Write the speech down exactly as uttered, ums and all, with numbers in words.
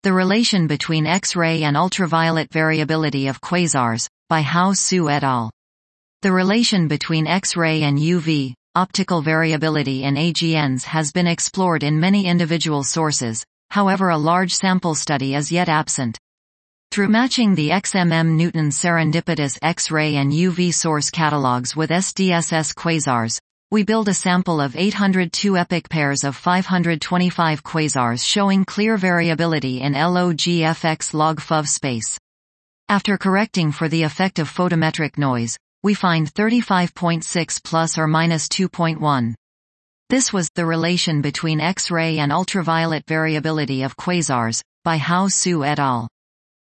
The relation between X-ray and ultraviolet variability of quasars, by Hao Su et al. The relation between X-ray and U V, optical variability in A G Ns has been explored in many individual sources, however a large sample study is yet absent. Through matching the X M M Newton serendipitous X-ray and U V source catalogs with S D S S quasars, we build a sample of eight hundred two epoch pairs of five hundred twenty-five quasars showing clear variability in log-F X log F O V space. After correcting for the effect of photometric noise, we find thirty-five point six plus or minus two point one. This was the relation between X-ray and ultraviolet variability of quasars, by Hao Su et al.